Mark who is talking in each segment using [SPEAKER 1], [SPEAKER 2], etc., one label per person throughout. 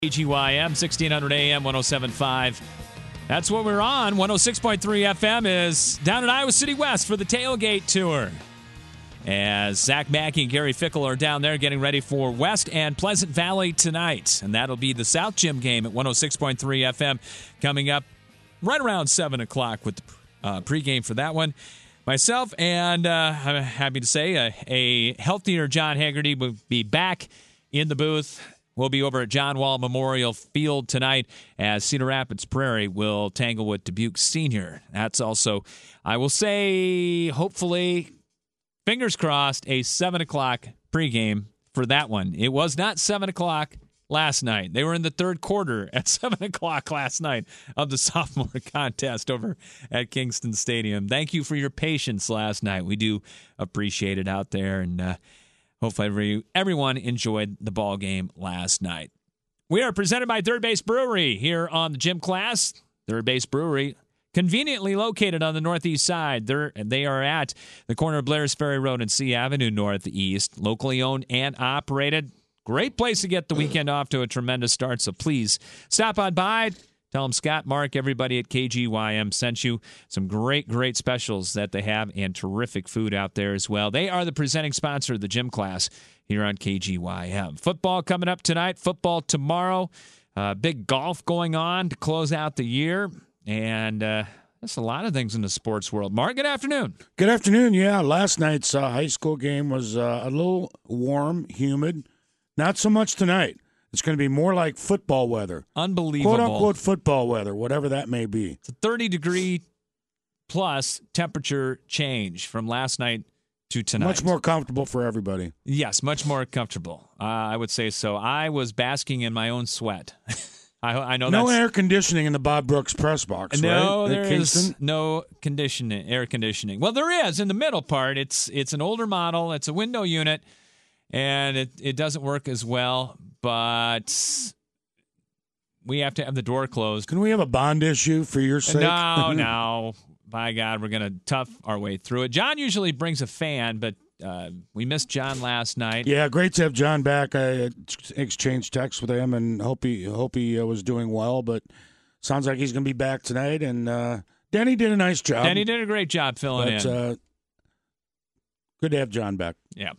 [SPEAKER 1] KGYM, 1600 AM, 107.5. That's what we're on. 106.3 FM is down at Iowa City West for the Tailgate Tour. As Zach Mackey and Gary Fickle are down there getting ready for West and Pleasant Valley tonight. And that'll be the South Gym game at 106.3 FM coming up right around 7 o'clock with the pregame for that one. Myself and I'm happy to say a healthier John Haggerty will be back in the booth. We'll be over at John Wall Memorial Field tonight as Cedar Rapids Prairie will tangle with Dubuque Senior. That's also, I will say, hopefully, fingers crossed, a 7 o'clock pregame for that one. It was not 7 o'clock last night. They were in the third quarter at 7 o'clock last night of the sophomore contest over at Kingston Stadium. Thank you for your patience last night. We do appreciate it out there, and hopefully everyone enjoyed the ball game last night. We are presented by Third Base Brewery here on the Gym Class. Third Base Brewery, conveniently located on the northeast side. They are at the corner of Blair's Ferry Road and C Avenue Northeast. Locally owned and operated. Great place to get the weekend off to a tremendous start, so please stop on by. Tell them Scott, Mark, everybody at KGYM sent you. Some great, great specials that they have and terrific food out there as well. They are the presenting sponsor of the Gym Class here on KGYM. Football coming up tonight, football tomorrow. Big golf going on to close out the year. And that's a lot of things in the sports world. Mark, good afternoon.
[SPEAKER 2] Good afternoon. Yeah, last night's high school game was a little warm, humid. Not so much tonight. It's going to be more like football weather.
[SPEAKER 1] Unbelievable.
[SPEAKER 2] Quote-unquote football weather, whatever that may be.
[SPEAKER 1] It's a 30-degree plus temperature change from last night to tonight.
[SPEAKER 2] Much more comfortable for everybody.
[SPEAKER 1] Yes, much more comfortable. I would say so. I was basking in my own sweat. I know
[SPEAKER 2] no air conditioning in the Bob Brooks press box,
[SPEAKER 1] no,
[SPEAKER 2] right?
[SPEAKER 1] There is no air conditioning. Well, there is in the middle part. It's an older model. It's a window unit, and it doesn't work as well. But we have to have the door closed.
[SPEAKER 2] Can we have a bond issue for your sake?
[SPEAKER 1] No. By God, we're going to tough our way through it. John usually brings a fan, but we missed John last night.
[SPEAKER 2] Yeah, great to have John back. I exchanged texts with him and hope he was doing well. But sounds like he's going to be back tonight. And Denny did a nice job.
[SPEAKER 1] Denny did a great job filling in.
[SPEAKER 2] Good to have John back.
[SPEAKER 1] Yeah.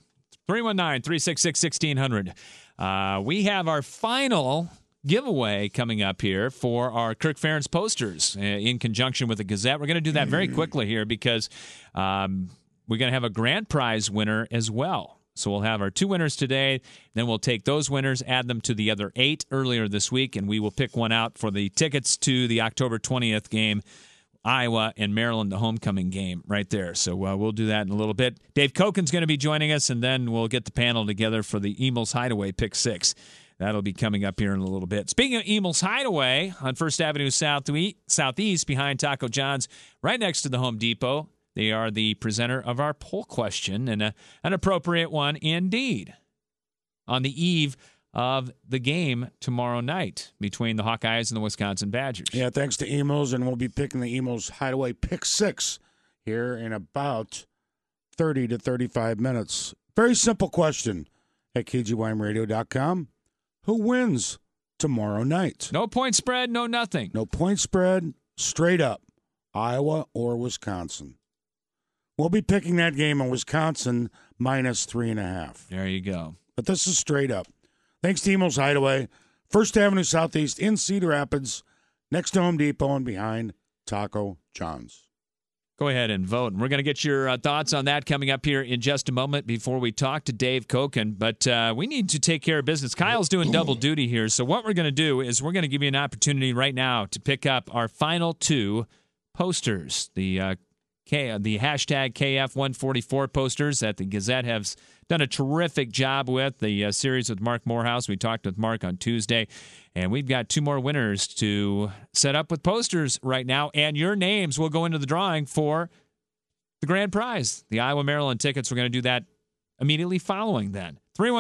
[SPEAKER 1] 319-366-1600. We have our final giveaway coming up here for our Kirk Ferentz posters in conjunction with the Gazette. We're going to do that very quickly here because we're going to have a grand prize winner as well. So we'll have our 2 winners today. Then we'll take those winners, add them to the other 8 earlier this week, and we will pick one out for the tickets to the October 20th game. Iowa and Maryland, the homecoming game right there. So we'll do that in a little bit. Dave Koken's going to be joining us, and then we'll get the panel together for the Emil's Hideaway Pick 6. That'll be coming up here in a little bit. Speaking of Emil's Hideaway, on First Avenue Southeast behind Taco John's, right next to the Home Depot, they are the presenter of our poll question, and an appropriate one indeed, on the eve of the game tomorrow night between the Hawkeyes and the Wisconsin Badgers.
[SPEAKER 2] Yeah, thanks to Emos, and we'll be picking the Emos Hideaway Pick 6 here in about 30 to 35 minutes. Very simple question at KGYMradio.com. Who wins tomorrow night?
[SPEAKER 1] No point spread, no nothing.
[SPEAKER 2] No point spread, straight up, Iowa or Wisconsin. We'll be picking that game in Wisconsin minus 3.5.
[SPEAKER 1] There you go.
[SPEAKER 2] But this is straight up. Thanks to Emos Hideaway, First Avenue Southeast in Cedar Rapids, next to Home Depot and behind Taco John's.
[SPEAKER 1] Go ahead and vote. And we're going to get your thoughts on that coming up here in just a moment before we talk to Dave Koken. But we need to take care of business. Kyle's doing double duty here. So what we're going to do is we're going to give you an opportunity right now to pick up our final 2 posters. The hashtag KF144 posters that the Gazette has done a terrific job with. The series with Mark Morehouse. We talked with Mark on Tuesday. And we've got 2 more winners to set up with posters right now. And your names will go into the drawing for the grand prize. The Iowa-Maryland tickets, we're going to do that immediately following then.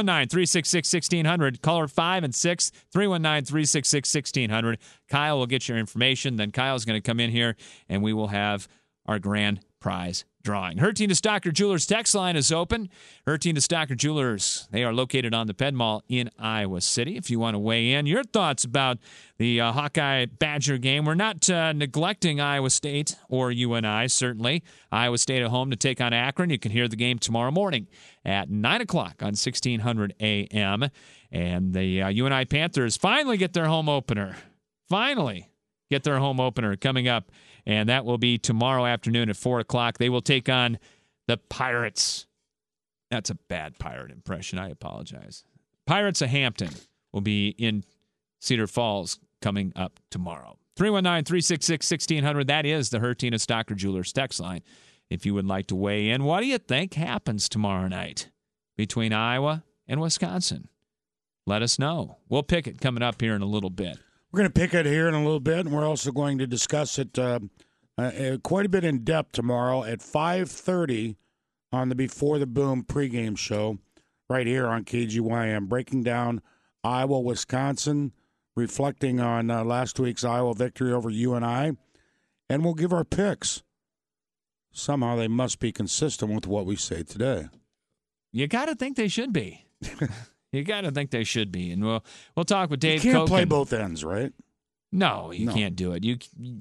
[SPEAKER 1] 319-366-1600. Caller 5 and 6, 319-366-1600. Kyle will get your information. Then Kyle's going to come in here, and we will have our grand prize drawing. Hertina Stocker Jewelers text line is open. Hertina Stocker Jewelers, they are located on the Penn Mall in Iowa City. If you want to weigh in, your thoughts about the Hawkeye Badger game. We're not neglecting Iowa State or UNI, certainly. Iowa State at home to take on Akron. You can hear the game tomorrow morning at 9 o'clock on 1600 a.m. And the UNI Panthers finally get their home opener. Finally get their home opener coming up. And that will be tomorrow afternoon at 4 o'clock. They will take on the Pirates. That's a bad pirate impression. I apologize. Pirates of Hampton will be in Cedar Falls coming up tomorrow. 319-366-1600. That is the Hertina Stocker Jewelers text line. If you would like to weigh in, what do you think happens tomorrow night between Iowa and Wisconsin? Let us know. We'll pick it coming up here in a little bit.
[SPEAKER 2] We're going to pick it here in a little bit, and we're also going to discuss it quite a bit in depth tomorrow at 5:30 on the Before the Boom pregame show right here on KGYM, breaking down Iowa, Wisconsin, reflecting on last week's Iowa victory over UNI, and we'll give our picks. Somehow they must be consistent with what we say today.
[SPEAKER 1] You got to think they should be. You got to think they should be. And we'll talk with Dave Koch.
[SPEAKER 2] You can't play both ends, right?
[SPEAKER 1] No, you can't do it.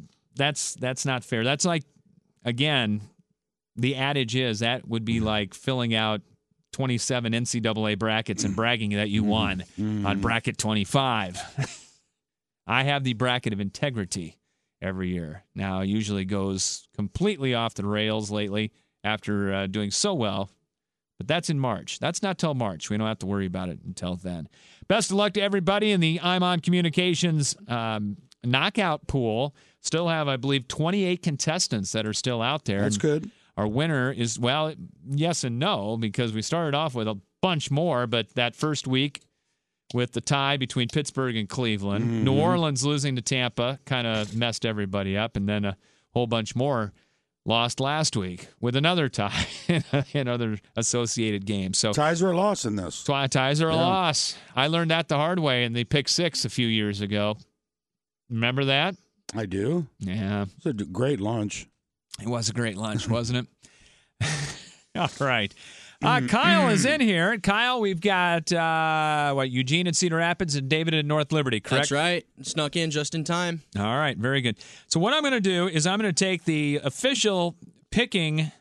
[SPEAKER 1] That's not fair. That's like, again, the adage is that would be like filling out 27 NCAA brackets and bragging that you won on bracket 25. I have the bracket of integrity every year. Now, it usually goes completely off the rails lately after doing so well. But that's in March. That's not till March. We don't have to worry about it until then. Best of luck to everybody in the Imon Communications knockout pool. Still have, I believe, 28 contestants that are still out there.
[SPEAKER 2] That's good.
[SPEAKER 1] Our winner is, well, yes and no, because we started off with a bunch more, but that first week with the tie between Pittsburgh and Cleveland, New Orleans losing to Tampa kind of messed everybody up, and then a whole bunch more lost last week with another tie in other associated games. So
[SPEAKER 2] ties are a loss in this.
[SPEAKER 1] Ties are a loss. I learned that the hard way in the Pick Six a few years ago. Remember that?
[SPEAKER 2] I do.
[SPEAKER 1] Yeah.
[SPEAKER 2] It was a great lunch.
[SPEAKER 1] It was a great lunch, wasn't it? All right. Kyle is in here. Kyle, we've got Eugene at Cedar Rapids and David at North Liberty, correct?
[SPEAKER 3] That's right. Snuck in just in time.
[SPEAKER 1] All right, very good. So what I'm going to do is I'm going to take the official picking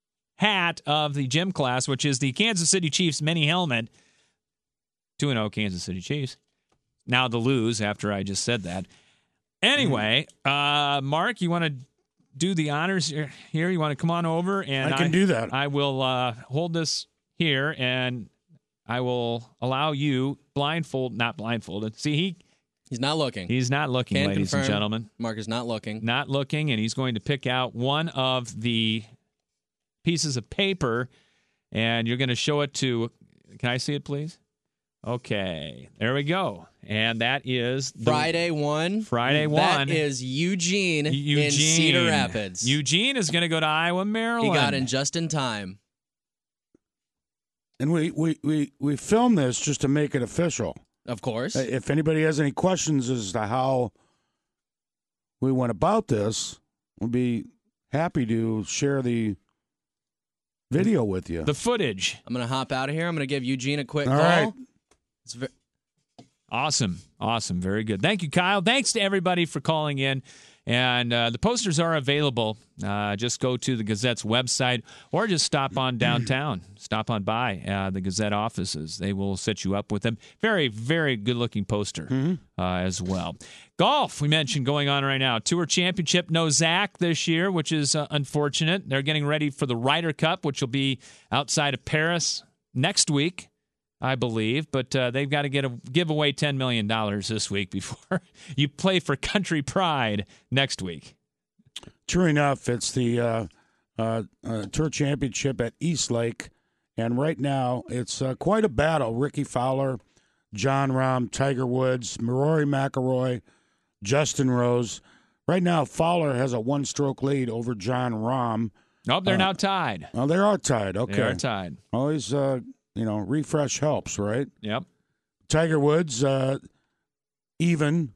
[SPEAKER 1] hat of the gym class, which is the Kansas City Chiefs mini helmet. 2-0 Kansas City Chiefs. Now the lose after I just said that. Anyway, Mark, you want to do the honors here? You want to come on over? And
[SPEAKER 2] I can do that.
[SPEAKER 1] I will hold this here, and I will allow you not blindfolded. See,
[SPEAKER 3] he's not looking.
[SPEAKER 1] He's not looking,
[SPEAKER 3] Can
[SPEAKER 1] ladies
[SPEAKER 3] confirm,
[SPEAKER 1] and gentlemen.
[SPEAKER 3] Mark is not looking.
[SPEAKER 1] Not looking, and he's going to pick out one of the pieces of paper, and you're going to show it to. Can I see it, please? Okay, there we go. And that is
[SPEAKER 3] Friday 1. That is Eugene in Cedar Rapids.
[SPEAKER 1] Eugene is going to go to Iowa, Maryland.
[SPEAKER 3] He got in just in time.
[SPEAKER 2] And we filmed this just to make it official.
[SPEAKER 3] Of course.
[SPEAKER 2] If anybody has any questions as to how we went about this, we'll be happy to share the video with you.
[SPEAKER 1] The footage.
[SPEAKER 3] I'm going to hop out of here. I'm going to give Eugene a quick
[SPEAKER 2] All
[SPEAKER 3] call.
[SPEAKER 2] right.
[SPEAKER 1] Awesome. Very good. Thank you, Kyle. Thanks to everybody for calling in. And the posters are available. Just go to the Gazette's website or just stop on downtown. Stop on by the Gazette offices. They will set you up with them. Very, very good-looking poster as well. Golf, we mentioned, going on right now. Tour Championship, no Zach this year, which is unfortunate. They're getting ready for the Ryder Cup, which will be outside of Paris next week, I believe, but they've got to give away $10 million this week before you play for Country Pride next week.
[SPEAKER 2] True enough, it's the Tour Championship at East Lake, and right now it's quite a battle. Ricky Fowler, Jon Rahm, Tiger Woods, Rory McIlroy, Justin Rose. Right now, Fowler has a one-stroke lead over Jon Rahm.
[SPEAKER 1] Nope, they're now tied.
[SPEAKER 2] Oh, they are tied. Okay.
[SPEAKER 1] They are tied.
[SPEAKER 2] Always, refresh helps, right?
[SPEAKER 1] Yep.
[SPEAKER 2] Tiger Woods, even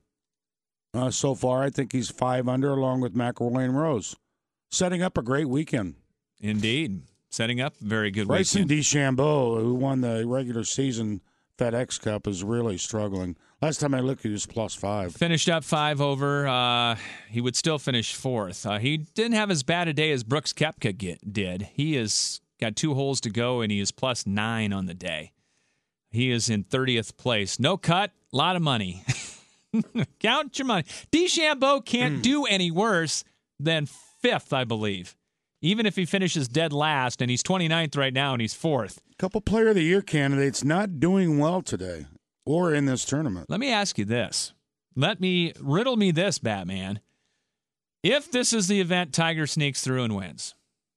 [SPEAKER 2] so far. I think he's 5 under along with McIlroy and Rose. Setting up a great weekend.
[SPEAKER 1] Indeed. Setting up a very good
[SPEAKER 2] Bryson
[SPEAKER 1] weekend.
[SPEAKER 2] DeChambeau, who won the regular season FedEx Cup, is really struggling. Last time I looked, he was +5.
[SPEAKER 1] Finished up 5 over. He would still finish 4th. He didn't have as bad a day as Brooks Koepka did. He has got 2 holes to go, and he is +9 on the day. He is in 30th place. No cut, a lot of money. Count your money. DeChambeau can't do any worse than 5th, I believe. Even if he finishes dead last, and he's 29th right now, and he's 4th.
[SPEAKER 2] Couple Player of the Year candidates not doing well today or in this tournament.
[SPEAKER 1] Let me ask you this. Riddle me this, Batman. If this is the event Tiger sneaks through and wins,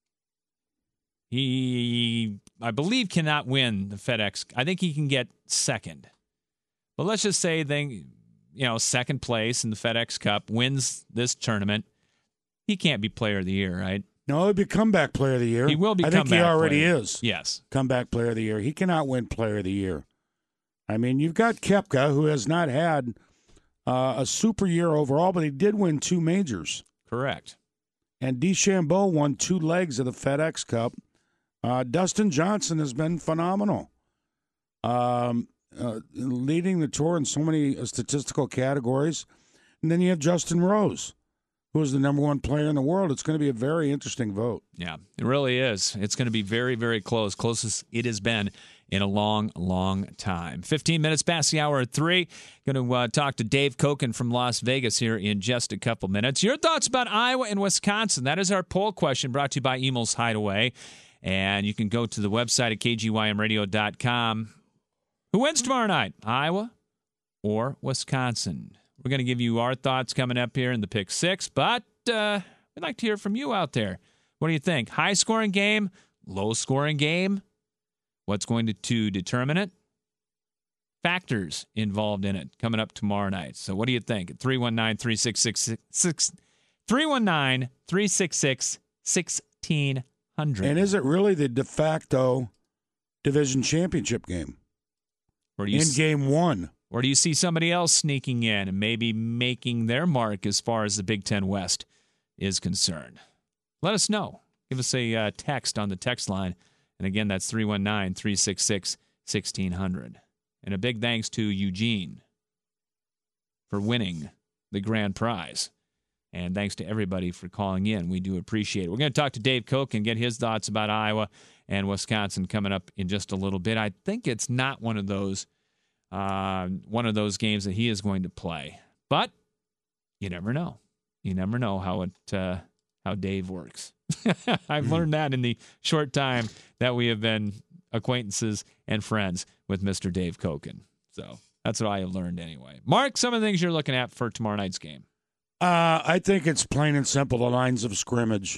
[SPEAKER 1] he, I believe, cannot win the FedEx. I think he can get second. But let's just say second place in the FedEx Cup, wins this tournament. He can't be Player of the Year, right?
[SPEAKER 2] No, he'll be Comeback Player of the Year.
[SPEAKER 1] He will be
[SPEAKER 2] I think he already
[SPEAKER 1] player.
[SPEAKER 2] is.
[SPEAKER 1] Yes.
[SPEAKER 2] Comeback Player of the Year. He cannot win Player of the Year. I mean, you've got Koepka, who has not had a super year overall, but he did win 2 majors.
[SPEAKER 1] Correct.
[SPEAKER 2] And DeChambeau won 2 legs of the FedEx Cup. Dustin Johnson has been phenomenal, leading the tour in so many statistical categories. And then you have Justin Rose, who is the number 1 player in the world. It's going to be a very interesting vote.
[SPEAKER 1] Yeah, it really is. It's going to be very, very close. Closest it has been in a long, long time. 15 minutes past the hour at 3. Going to talk to Dave Koken from Las Vegas here in just a couple minutes. Your thoughts about Iowa and Wisconsin? That is our poll question brought to you by Emel's Hideaway. And you can go to the website at kgymradio.com. Who wins tomorrow night, Iowa or Wisconsin? We're going to give you our thoughts coming up here in the Pick 6, but we'd like to hear from you out there. What do you think? High-scoring game? Low-scoring game? What's going to determine it? Factors involved in it coming up tomorrow night. So what do you think? At 319-366-1600.
[SPEAKER 2] And is it really the de facto division championship game? Game 1?
[SPEAKER 1] Or do you see somebody else sneaking in and maybe making their mark as far as the Big Ten West is concerned? Let us know. Give us a text on the text line. And again, that's 319-366-1600. And a big thanks to Eugene for winning the grand prize. And thanks to everybody for calling in. We do appreciate it. We're going to talk to Dave Koch and get his thoughts about Iowa and Wisconsin coming up in just a little bit. I think it's not one of those games that he is going to play. But you never know. You never know how Dave works. I've learned that in the short time that we have been acquaintances and friends with Mr. Dave Koken. So that's what I have learned anyway. Mark, some of the things you're looking at for tomorrow night's game.
[SPEAKER 2] I think it's plain and simple, the lines of scrimmage.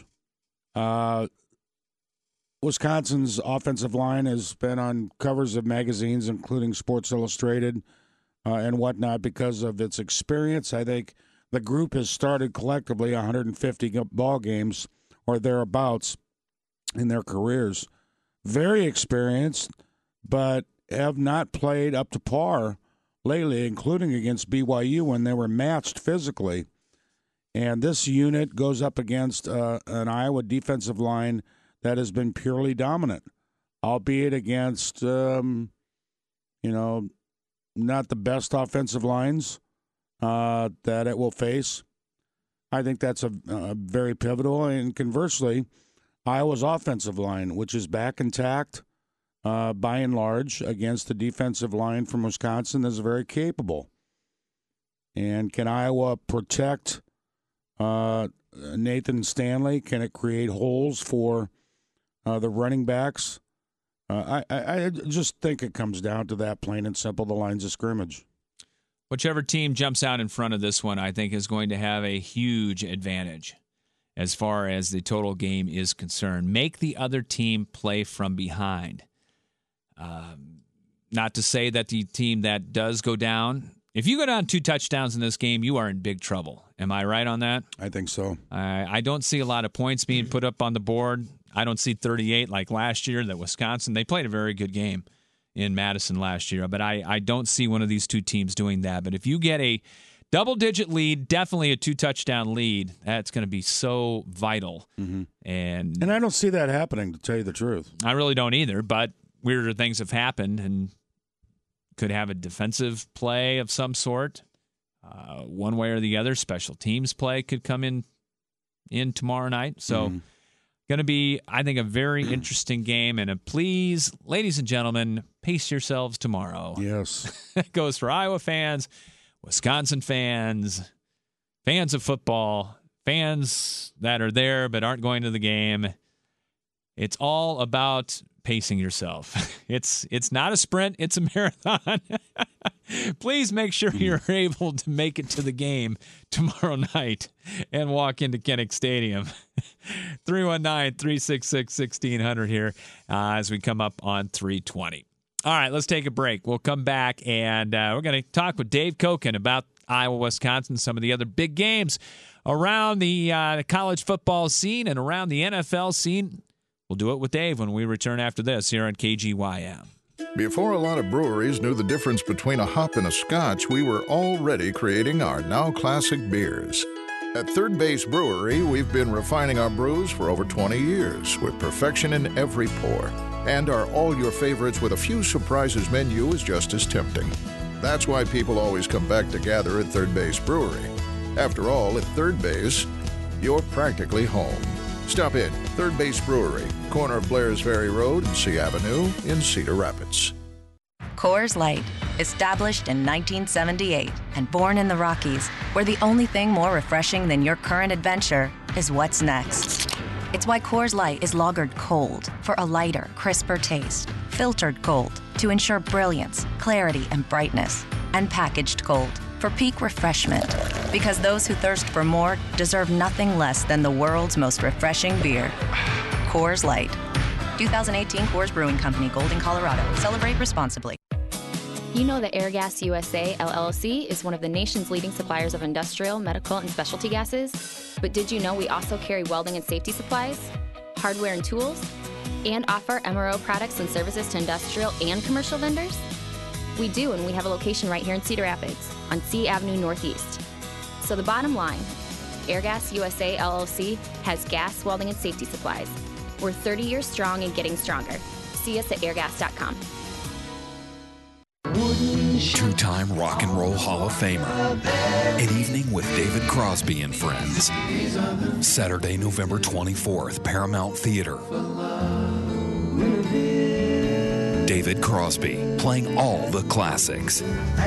[SPEAKER 2] Wisconsin's offensive line has been on covers of magazines, including Sports Illustrated and whatnot, because of its experience. I think the group has started collectively 150 ball games or thereabouts in their careers. Very experienced, but have not played up to par lately, including against BYU when they were matched physically. And this unit goes up against an Iowa defensive line that has been purely dominant, albeit against, not the best offensive lines that it will face. I think that's a very pivotal. And conversely, Iowa's offensive line, which is back intact by and large against the defensive line from Wisconsin, is very capable. And can Iowa protect Nathan Stanley? Can it create holes for the running backs? I just think it comes down to that, plain and simple, the lines of scrimmage.
[SPEAKER 1] Whichever team jumps out in front of this one, I think, is going to have a huge advantage as far as the total game is concerned. Make the other team play from behind. Not to say that the team that does go down, if you go down 2 touchdowns in this game, you are in big trouble. Am I right on that?
[SPEAKER 2] I think so.
[SPEAKER 1] I don't see a lot of points being put up on the board. I don't see 38 like last year that Wisconsin. They played a very good game in Madison last year, but I don't see one of these two teams doing that. But if you get a double-digit lead, definitely a 2-touchdown lead. That's going to be so vital.
[SPEAKER 2] Mm-hmm.
[SPEAKER 1] And
[SPEAKER 2] I don't see that happening, to tell you the truth.
[SPEAKER 1] I really don't either, but weirder things have happened and could have a defensive play of some sort. One way or the other, special teams play could come in tomorrow night. So going to be, I think, a very interesting game. And please, ladies and gentlemen, pace yourselves tomorrow.
[SPEAKER 2] Yes.
[SPEAKER 1] It goes for Iowa fans, Wisconsin fans, fans of football, fans that are there but aren't going to the game. It's all about pacing yourself. It's not a sprint, it's a marathon. Please make sure you're able to make it to the game tomorrow night and walk into Kinnick Stadium. 319-366-1600 here as we come up on 320. All right, let's take a break. We'll come back, and we're going to talk with Dave Koken about Iowa, Wisconsin, some of the other big games around the college football scene and around the NFL scene. We'll do it with Dave when we return after this here on KGYM.
[SPEAKER 4] Before a lot of breweries knew the difference between a hop and a scotch, we were already creating our now classic beers. At Third Base Brewery, we've been refining our brews for over 20 years with perfection in every pour. And our all your favorites with a few surprises menu is just as tempting. That's why people always come back to gather at Third Base Brewery. After all, at Third Base, you're practically home. Stop in, Third Base Brewery, corner of Blair's Ferry Road and C Avenue in Cedar Rapids.
[SPEAKER 5] Coors Light, established in 1978 and born in the Rockies, where the only thing more refreshing than your current adventure is what's next. It's why Coors Light is lagered cold for a lighter, crisper taste, filtered cold to ensure brilliance, clarity, and brightness, and packaged cold for peak refreshment. Because those who thirst for more deserve nothing less than the world's most refreshing beer. Coors Light. 2018 Coors Brewing Company, Golden, Colorado. Celebrate responsibly.
[SPEAKER 6] You know that Airgas USA, LLC is one of the nation's leading suppliers of industrial, medical, and specialty gases. But did you know we also carry welding and safety supplies, hardware and tools, and offer MRO products and services to industrial and commercial vendors? We do, and we have a location right here in Cedar Rapids on C Avenue Northeast. So the bottom line, Airgas USA, LLC has gas, welding, and safety supplies. We're 30 years strong and getting stronger. See us at airgas.com.
[SPEAKER 7] Two-time Rock and Roll Hall of Famer. An Evening with David Crosby and Friends. Saturday, November 24th, Paramount Theater. David Crosby, playing all the classics.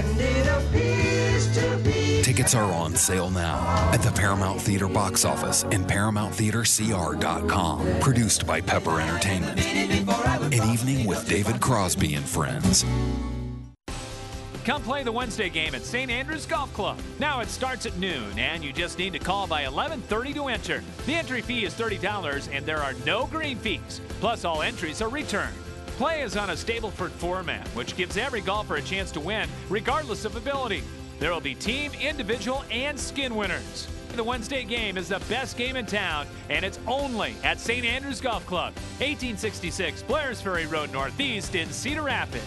[SPEAKER 7] Tickets are on sale now at the Paramount Theater box office and ParamountTheaterCR.com. Produced by Pepper Entertainment. An Evening with David Crosby and Friends.
[SPEAKER 1] Come play the Wednesday game at St. Andrews Golf Club. Now it starts at noon, and you just need to call by 11:30 to enter. The entry fee is $30, and there are no green fees. Plus, all entries are returned. Play is on a Stableford format, which gives every golfer a chance to win, regardless of ability. There will be team, individual, and skin winners. The Wednesday game is the best game in town, and it's only at St. Andrews Golf Club, 1866 Blair's Ferry Road Northeast in Cedar Rapids.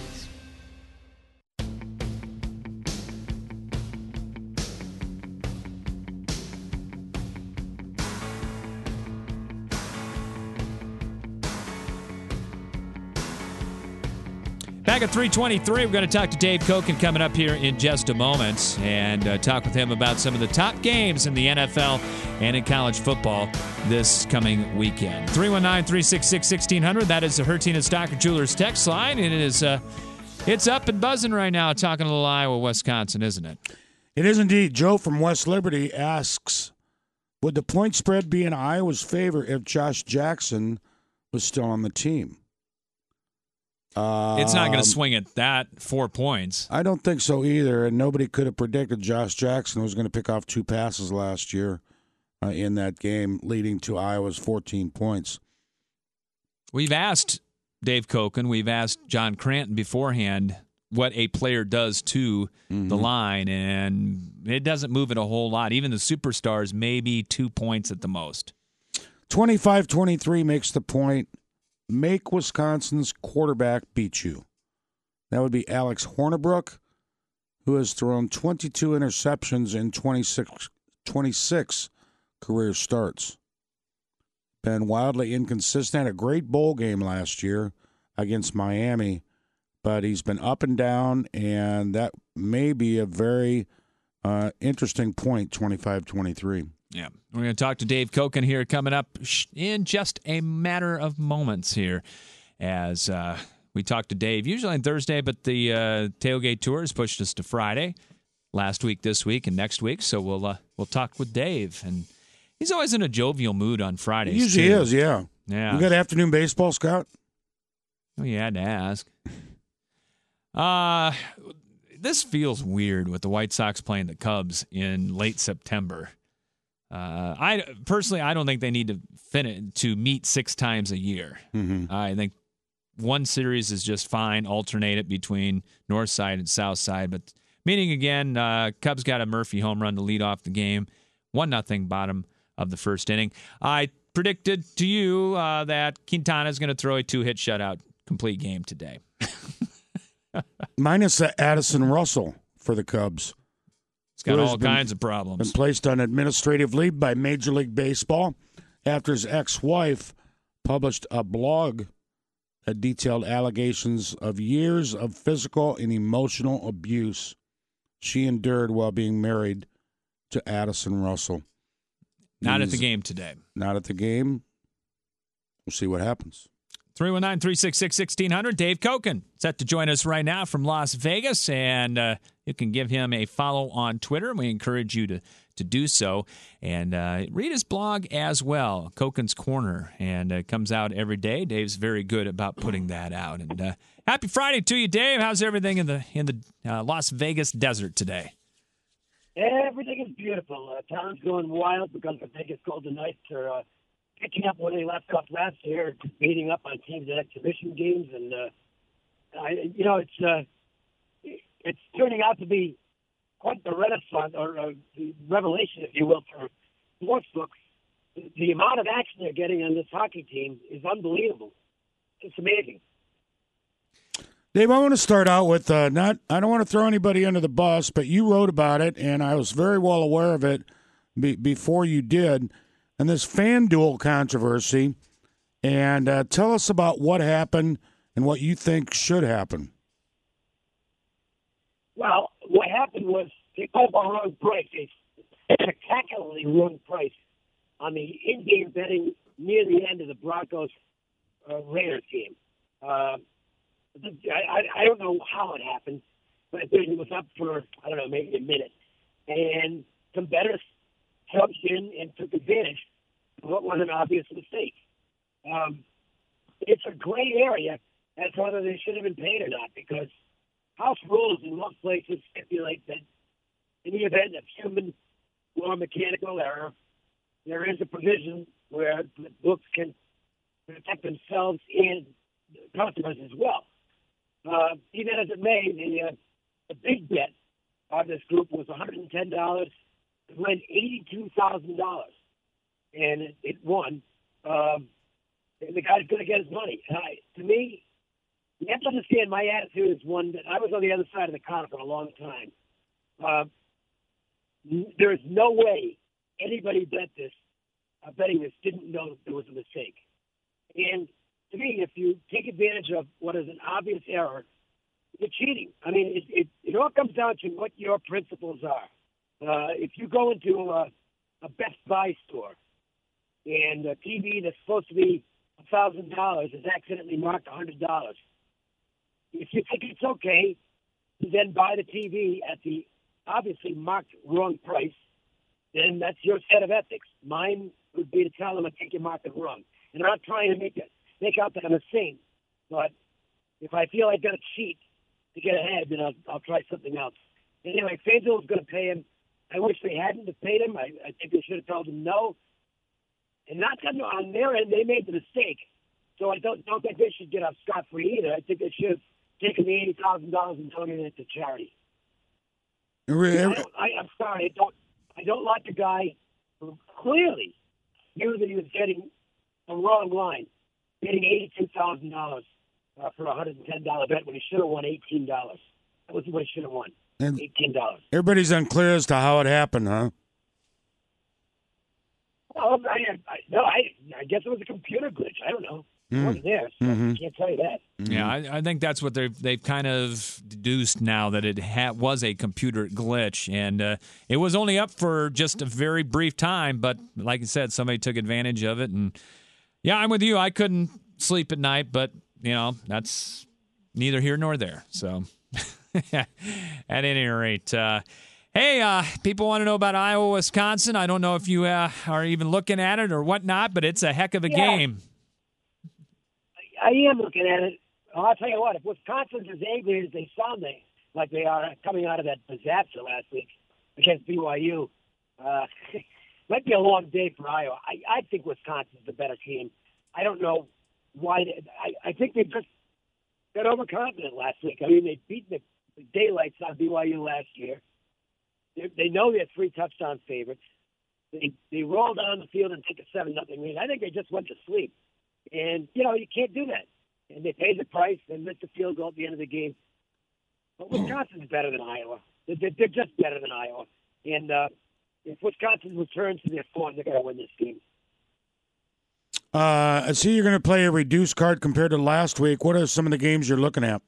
[SPEAKER 1] Back at 323, we're going to talk to Dave Koken coming up here in just a moment and talk with him about some of the top games in the NFL and in college football this coming weekend. 319-366-1600, that is the Hertin and Stocker Jewelers text line. It is, it's up and buzzing right now talking a little Iowa, Wisconsin, isn't it?
[SPEAKER 2] It is indeed. Joe from West Liberty asks, would the point spread be in Iowa's favor if Josh Jackson was still on the team?
[SPEAKER 1] It's not going to swing at that 4 points.
[SPEAKER 2] I don't think so either, and nobody could have predicted Josh Jackson was going to pick off 2 passes last year in that game, leading to Iowa's 14 points.
[SPEAKER 1] We've asked Dave Koken, we've asked John Cranton beforehand what a player does to the line, and it doesn't move it a whole lot. Even the superstars, maybe 2 points at the most.
[SPEAKER 2] 25-23 makes the point. Make Wisconsin's quarterback beat you. That would be Alex Hornibrook, who has thrown 22 interceptions in 26 career starts. Been wildly inconsistent. Had a great bowl game last year against Miami, but he's been up and down, and that may be a very interesting point, 25-23.
[SPEAKER 1] Yeah, we're going to talk to Dave Koken here coming up in just a matter of moments here as we talk to Dave, usually on Thursday, but the Tailgate Tour has pushed us to Friday, last week, this week, and next week, so we'll talk with Dave, and he's always in a jovial mood on Fridays.
[SPEAKER 2] He usually
[SPEAKER 1] too.
[SPEAKER 2] is, yeah.
[SPEAKER 1] Yeah.
[SPEAKER 2] You got afternoon baseball, Scott?
[SPEAKER 1] Oh, you had to ask. This feels weird with the White Sox playing the Cubs in late September. I don't think they need to meet 6 times a year.
[SPEAKER 2] Mm-hmm.
[SPEAKER 1] I think one series is just fine. Alternate it between North Side and South Side. But meaning again, Cubs got a Murphy home run to lead off the game. 1-0 bottom of the first inning. I predicted to you that Quintana is going to throw a 2-hit shutout complete game today.
[SPEAKER 2] Minus Addison Russell for the Cubs.
[SPEAKER 1] He's got all kinds of problems.
[SPEAKER 2] Been placed on administrative leave by Major League Baseball after his ex-wife published a blog that detailed allegations of years of physical and emotional abuse she endured while being married to Addison Russell.
[SPEAKER 1] Not at the game today.
[SPEAKER 2] Not at the game. We'll see what happens.
[SPEAKER 1] 319-366-1600. Dave Koken set to join us right now from Las Vegas, and you can give him a follow on Twitter. We encourage you to do so. And read his blog as well, Koken's Corner, and it comes out every day. Dave's very good about putting that out. And happy Friday to you, Dave. How's everything in the Las Vegas desert today?
[SPEAKER 8] Everything is beautiful. Town's going wild because the Vegas Golden Knights are picking up where they left off last year, beating up on teams in exhibition games, and it's turning out to be quite the renaissance or the revelation, if you will, for sports books. The amount of action they're getting on this hockey team is unbelievable. It's amazing.
[SPEAKER 2] Dave, I want to start out with I don't want to throw anybody under the bus, but you wrote about it, and I was very well aware of it before you did. And this FanDuel controversy, and tell us about what happened and what you think should happen.
[SPEAKER 8] Well, what happened was they put up a wrong price, a spectacularly wrong price on the in-game betting near the end of the Broncos Raiders game. I don't know how it happened, but it was up for, maybe a minute. And some bettors jumped in and took advantage of what was an obvious mistake. It's a gray area as to whether they should have been paid or not, because house rules in most places stipulate that in the event of human or mechanical error, there is a provision where the books can protect themselves and customers as well. Even as it may, the big bet on this group was $110. It went $82,000, and it won. And the guy's going to get his money. To me, you have to understand my attitude is one that I was on the other side of the counter for a long time. There is no way anybody betting this didn't know that there was a mistake. And to me, if you take advantage of what is an obvious error, you're cheating. I mean, it all comes down to what your principles are. If you go into a Best Buy store and a TV that's supposed to be $1,000 is accidentally marked $100, if you think it's okay to then buy the TV at the obviously marked wrong price, then that's your set of ethics. Mine would be to tell them I think you marked it wrong. And I'm not trying to make out that I'm a saint, but if I feel I've got to cheat to get ahead, then I'll try something else. Anyway, FanDuel is going to pay him. I wish they hadn't have paid him. I think they should have told him no. And not on their end, they made the mistake. So I don't think they should get off scot-free either. I think they should have taken the $80,000 and donated it to charity. I'm sorry. I don't like the guy who clearly knew that he was getting a wrong line, getting $82,000 for a $110 bet when he should have won $18. That was what he should have won. $18.
[SPEAKER 2] Everybody's unclear as to how it happened, huh?
[SPEAKER 8] Well, I guess it was a computer glitch. I don't know. It wasn't there, so I can't tell you that.
[SPEAKER 1] Yeah, I think that's what they've kind of deduced now, that it was a computer glitch, and it was only up for just a very brief time. But like I said, somebody took advantage of it, and yeah, I'm with you. I couldn't sleep at night, but that's neither here nor there. So, at any rate. Hey, people want to know about Iowa, Wisconsin. I don't know if you are even looking at it or whatnot, but it's a heck of a game.
[SPEAKER 8] I am looking at it. I'll tell you what, if Wisconsin's as angry as they sound like they are coming out of that disaster last week against BYU, might be a long day for Iowa. I think Wisconsin's the better team. I don't know why. I think they just got overconfident last week. I mean, they beat the daylights on BYU last year. They know they're 3 touchdown favorites. They roll down the field and take a 7-0 lead. I think they just went to sleep. And, you can't do that. And they paid the price and missed the field goal at the end of the game. But Wisconsin's better than Iowa. They're just better than Iowa. And if Wisconsin returns to their form, they're going to win this game.
[SPEAKER 2] I see you're going to play a reduced card compared to last week. What are some of the games you're looking at?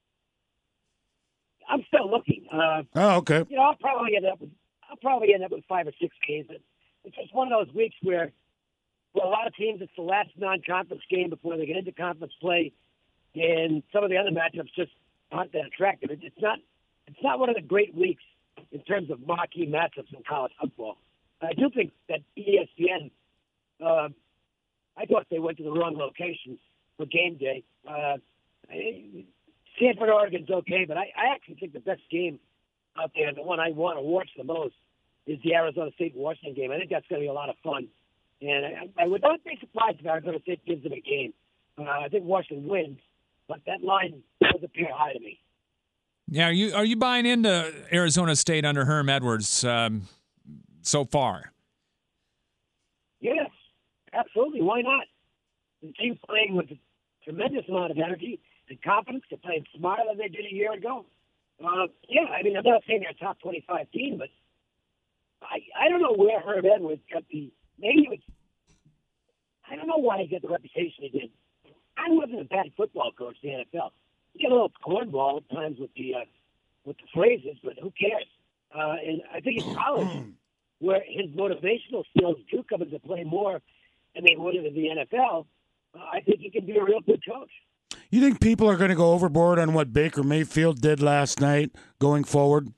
[SPEAKER 8] I'm still looking.
[SPEAKER 2] Okay.
[SPEAKER 8] I'll probably end up with 5 or 6 games. It's just one of those weeks where, for a lot of teams, it's the last non-conference game before they get into conference play, and some of the other matchups just aren't that attractive. It's not one of the great weeks in terms of marquee matchups in college football. I do think that ESPN, I thought they went to the wrong location for game day. Stanford, Oregon's okay, but I actually think the best game out there, the one I want to watch the most, is the Arizona State-Washington game. I think that's going to be a lot of fun. And I would not be surprised if Arizona State gives them a game. I think Washington wins, but that line does appear high to me.
[SPEAKER 1] Yeah, are you buying into Arizona State under Herm Edwards so far?
[SPEAKER 8] Yes, absolutely. Why not? The team's playing with a tremendous amount of energy and confidence. They're playing smarter than they did a year ago. Yeah, I mean, I'm not saying they're a top 25 team, but I don't know where Herm Edwards got the – maybe it was – I don't know why he got the reputation he did. I wasn't a bad football coach in the NFL. You get a little cornball at times with the phrases, but who cares? And I think in college, where his motivational skills do come into play more than they would in the NFL, I think he can be a real good coach.
[SPEAKER 2] You think people are going to go overboard on what Baker Mayfield did last night going forward?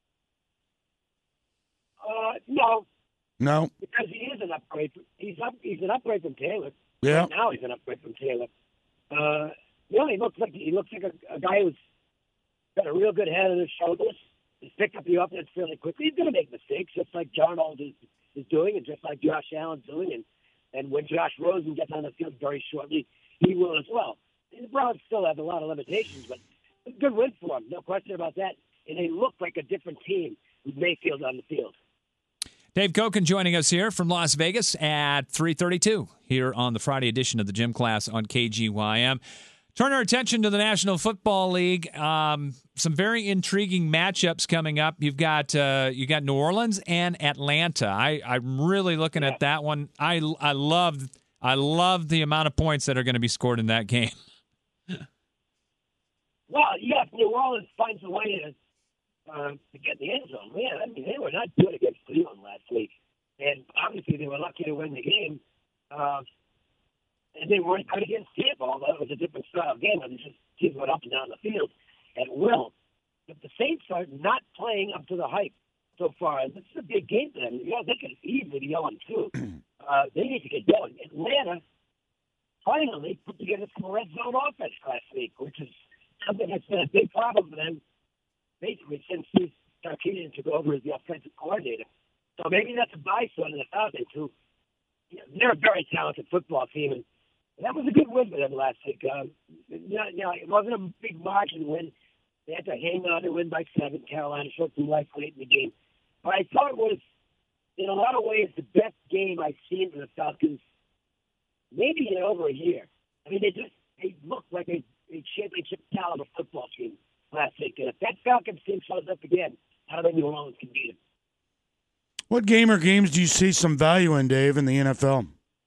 [SPEAKER 2] No.
[SPEAKER 8] Because he is an upgrade. He's an upgrade from Taylor.
[SPEAKER 2] Yeah.
[SPEAKER 8] Right now he's an upgrade from Taylor. He looks like a guy who's got a real good head on his shoulders. He's picked up the offense fairly quickly. He's going to make mistakes, just like Darnold is doing, and just like Josh Allen's doing. And when Josh Rosen gets on the field very shortly, he will as well. And the Browns still have a lot of limitations, but it's a good win for them, no question about that. And they look like a different team with Mayfield on the field.
[SPEAKER 1] Dave Koken joining us here from Las Vegas at 3:32 here on the Friday edition of the Gym Class on KGYM. Turn our attention to the National Football League. Some very intriguing matchups coming up. You've got New Orleans and Atlanta. I'm really looking at that one. I love the amount of points that are going to be scored in that game.
[SPEAKER 8] Well, yeah, if New Orleans finds a way to get in the end zone, man, I mean, they were not good against Cleveland last week. And obviously they were lucky to win the game. And they weren't good against Tampa, although it was a different style game. And just teams went up and down the field at will. But the Saints are not playing up to the hype so far. And this is a big game for them. They could easily be 0-2. They need to get going. Atlanta finally put together some red zone offense last week, which is something that's been a big problem for them basically since Steve Sarkisian took over as the offensive coordinator. So maybe that's a buy zone in the Falcons, who they're a very talented football team, and that was a good win for them last week. It wasn't a big margin win. They had to hang on to win by 7. Carolina showed some life late in the game. But I thought it was, in a lot of ways, the best game I've seen from the Falcons maybe in over a year. I mean, they looked like a championship caliber football team. last week. And if that Falcons team shows up again, I don't think New Orleans can beat them.
[SPEAKER 2] What game or games do you see some value in, Dave, in the NFL?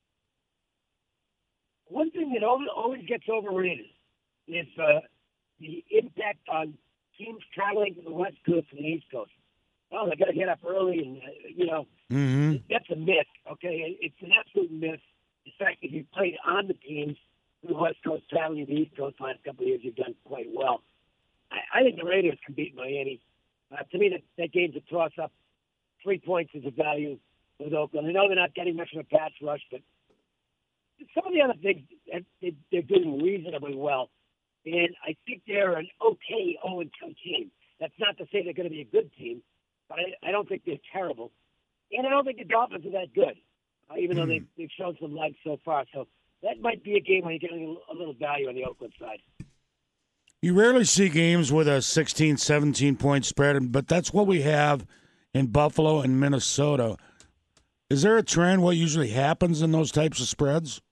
[SPEAKER 8] One thing that always gets overrated is the impact on teams traveling to the West Coast and the East Coast. Oh, they got to get up early, and that's a myth. Okay, it's an absolute myth. In fact, if you played on the teams from the West Coast traveling to the East Coast the last couple of years, you've done quite well. I think the Raiders can beat Miami. To me, that game's a toss-up. 3 points is a value with Oakland. I know they're not getting much of a pass rush, but some of the other things, they're doing reasonably well. And I think they're an okay 0-2 team. That's not to say they're going to be a good team, but I don't think they're terrible. And I don't think the Dolphins are that good, even though they've shown some life so far. So that might be a game where you're getting a little value on the Oakland side.
[SPEAKER 2] You rarely see games with a 16, 17-point spread, but that's what we have in Buffalo and Minnesota. Is there a trend what usually happens in those types of spreads?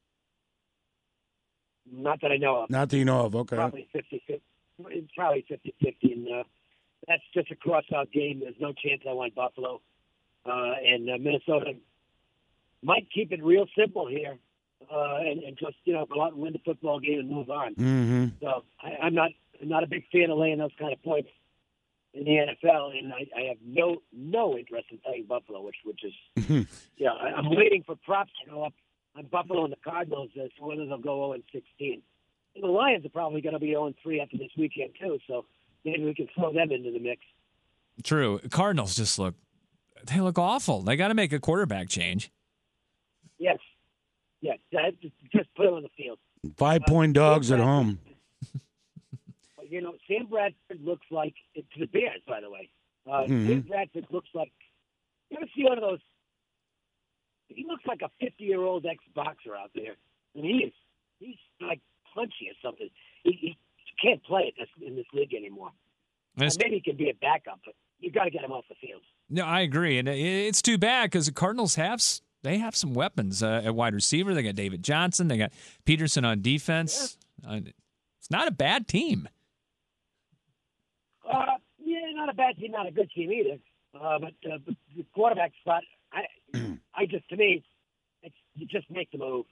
[SPEAKER 8] Not that I know of.
[SPEAKER 2] Not that you know of, okay.
[SPEAKER 8] Probably 50-50. It's probably 50-50, and that's just a cross-out game. There's no chance I want Buffalo. And Minnesota might keep it real simple here and just, go out and win the football game and move on.
[SPEAKER 2] Mm-hmm. So
[SPEAKER 8] I'm not a big fan of laying those kind of points in the NFL, and I have no interest in playing Buffalo, which is, I'm waiting for props to go up on Buffalo and the Cardinals as to whether they'll go 0-16. And the Lions are probably going to be 0-3 after this weekend, too, so maybe we can throw them into the mix.
[SPEAKER 1] True. Cardinals just look awful. They got to make a quarterback change.
[SPEAKER 8] Yes. Just put them on the field.
[SPEAKER 2] 5-point dogs at home.
[SPEAKER 8] Sam Bradford looks like, to the Bears, by the way, Sam Bradford looks like, you ever see one of those, he looks like a 50-year-old ex-boxer out there. And he's like punchy or something. He can't play in this league anymore. Maybe he can be a backup, but you got to get him off the field.
[SPEAKER 1] No, I agree. And it's too bad because the Cardinals have some weapons at wide receiver. They got David Johnson. They got Peterson on defense. Yeah. It's not a bad team.
[SPEAKER 8] Not a bad team, not a good team either. But the quarterback spot, to me, you just make the move.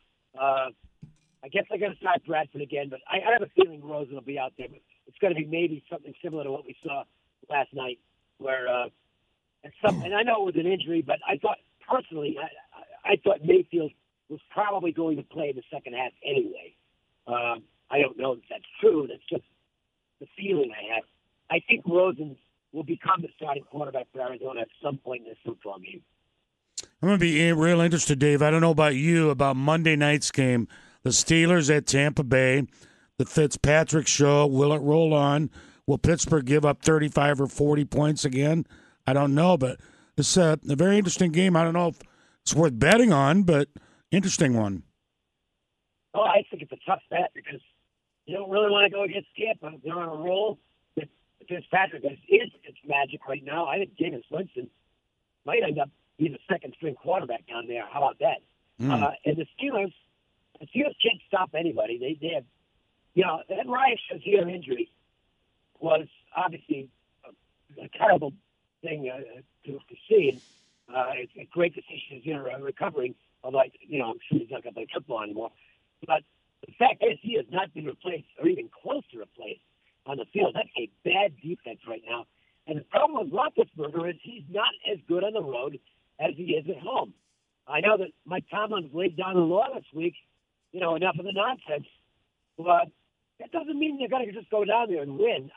[SPEAKER 8] I guess I got to start Bradford again, but I have a feeling Rosen will be out there. But it's going to be maybe something similar to what we saw last night, where and I know it was an injury, but I thought personally, I thought Mayfield was probably going to play in the second half anyway. I don't know if that's true. That's just the feeling I have. I think Rosen will become the starting quarterback for Arizona at some point in this football game.
[SPEAKER 2] I'm going to be real interested, Dave. I don't know about you, about Monday night's game. The Steelers at Tampa Bay, the Fitzpatrick show. Will it roll on? Will Pittsburgh give up 35 or 40 points again? I don't know, but it's a very interesting game. I don't know if it's worth betting on, but interesting one.
[SPEAKER 8] Oh, I think it's a tough bet because you don't really want to go against Tampa. They're on a roll. Fitzpatrick is its magic right now. I think Jameis Winston might end up being the second-string quarterback down there. How about that? And the Steelers can't stop anybody. They have, that Ryan Shazier injury was obviously a terrible thing to see. It's great to see Shazier recovering, although I'm sure he's not going to play football anymore. But the fact is, he has not been replaced or even close to replaced on the field. That's a bad defense right now. And the problem with Roethlisberger is he's not as good on the road as he is at home. I know that Mike Tomlin's laid down the law this week, enough of the nonsense. But that doesn't mean they're going to just go down there and win.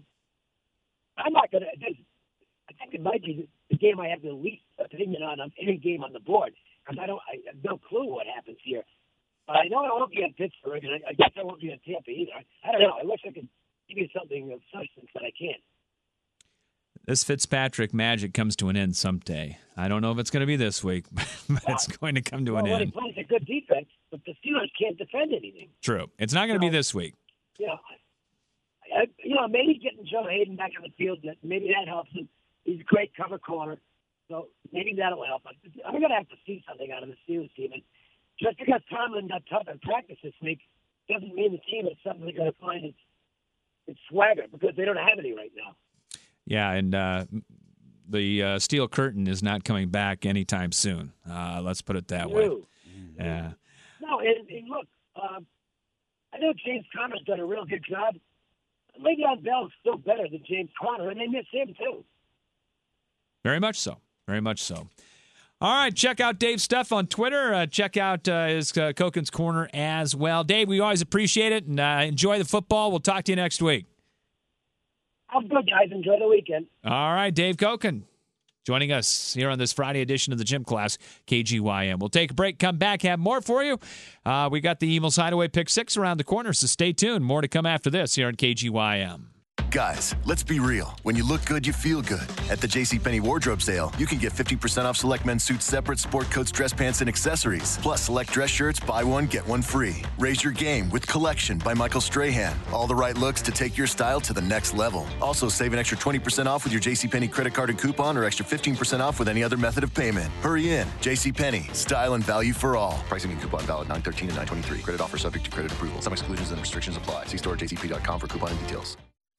[SPEAKER 8] I'm not going to. I think it might be the game I have the least opinion on any game on the board because I have no clue what happens here. But I know I won't be on Pittsburgh, and I guess I won't be on Tampa either. I don't know. I wish I could give you something of substance, but I can't.
[SPEAKER 1] This Fitzpatrick magic comes to an end someday. I don't know if it's going to be this week, but it's going to come to an end.
[SPEAKER 8] He plays a good defense, but the Steelers can't defend anything.
[SPEAKER 1] True. It's not going to be this week.
[SPEAKER 8] Maybe getting Joe Hayden back on the field, maybe that helps him. He's a great cover corner, so maybe that'll help. I'm going to have to see something out of the Steelers team. And just because Tomlin got tough in practice this week doesn't mean the team is suddenly going to find it's swagger because they don't have any right now.
[SPEAKER 1] Yeah, and the steel curtain is not coming back anytime soon. Let's put it that way. Yeah.
[SPEAKER 8] No, and look, I know James Conner's done a real good job. Le'Veon Bell's still better than James Conner, and they miss him too.
[SPEAKER 1] Very much so. Very much so. All right, check out Dave's stuff on Twitter. Check out his Koken's Corner as well. Dave, we always appreciate it, and enjoy the football. We'll talk to you next week.
[SPEAKER 8] I'm good, guys. Enjoy the weekend.
[SPEAKER 1] All right, Dave Koken joining us here on this Friday edition of the Gym Class, KGYM. We'll take a break, come back, have more for you. We got the Eagles Hideaway Pick 6 around the corner, so stay tuned. More to come after this here on KGYM.
[SPEAKER 9] Guys, let's be real. When you look good, you feel good. At the JCPenney Wardrobe Sale, you can get 50% off select men's suits, separate sport coats, dress pants, and accessories. Plus, select dress shirts, buy one, get one free. Raise your game with Collection by Michael Strahan. All the right looks to take your style to the next level. Also, save an extra 20% off with your JCPenney credit card and coupon, or extra 15% off with any other method of payment. Hurry in. JCPenney. Style and value for all. Pricing and coupon valid 9/13 and 9/23. Credit offer subject to credit approval. Some exclusions and restrictions apply. See store at jcp.com for coupon and details.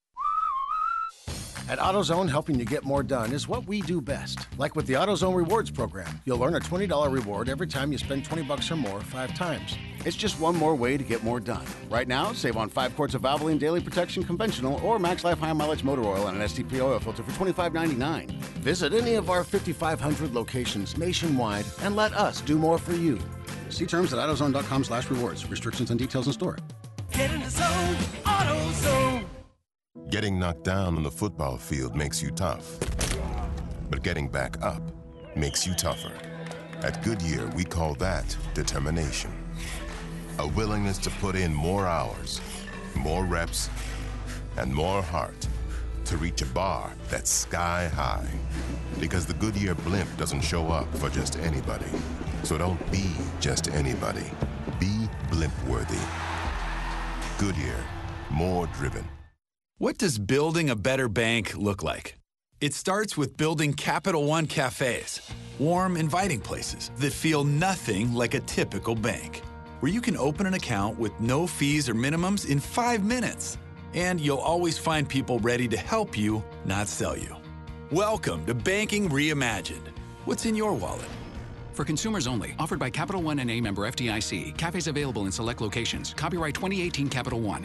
[SPEAKER 10] At AutoZone, helping you get more done is what we do best. Like with the AutoZone Rewards program, you'll earn a $20 reward every time you spend $20 or more 5 times. It's just one more way to get more done. Right now, save on 5 quarts of Valvoline Daily Protection Conventional or Max Life High Mileage Motor Oil and an STP oil filter for $25.99. Visit any of our 5,500 locations nationwide and let us do more for you. See terms at AutoZone.com/rewards. Restrictions and details in store.
[SPEAKER 11] Get in the zone, AutoZone.
[SPEAKER 12] Getting knocked down on the football field makes you tough, but getting back up makes you tougher. At Goodyear, we call that determination. A willingness to put in more hours, more reps, and more heart to reach a bar that's sky high. Because the Goodyear blimp doesn't show up for just anybody. So don't be just anybody. Be blimp-worthy. Goodyear, more driven.
[SPEAKER 13] What does building a better bank look like? It starts with building Capital One cafes, warm, inviting places that feel nothing like a typical bank, where you can open an account with no fees or minimums in 5 minutes. And you'll always find people ready to help you, not sell you. Welcome to Banking Reimagined. What's in your wallet?
[SPEAKER 14] For consumers only. Offered by Capital One N.A. member FDIC. Cafes available in select locations. Copyright 2018 Capital One.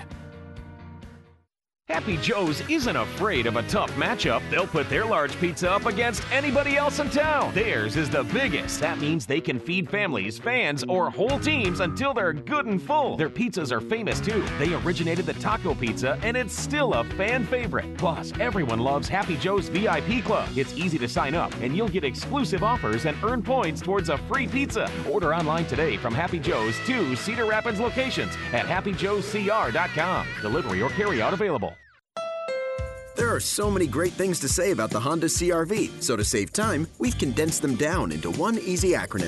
[SPEAKER 15] Happy Joe's isn't afraid of a tough matchup. They'll put their large pizza up against anybody else in town. Theirs is the biggest. That means they can feed families, fans, or whole teams until they're good and full. Their pizzas are famous too. They originated the taco pizza, and it's still a fan favorite. Plus, everyone loves Happy Joe's VIP Club. It's easy to sign up, and you'll get exclusive offers and earn points towards a free pizza. Order online today from Happy Joe's 2 Cedar Rapids locations at happyjoescr.com. Delivery or carryout available.
[SPEAKER 16] There are so many great things to say about the Honda CR-V, so to save time, we've condensed them down into one easy acronym.